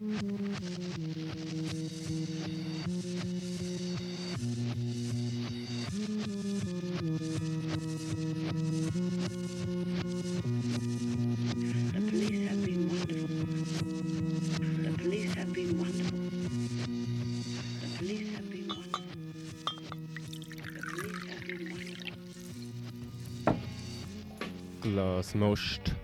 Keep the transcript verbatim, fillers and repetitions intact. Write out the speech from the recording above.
police have been wonderful. The police have been wonderful. The police have been wonderful. The police have been wonderful. Glasnost.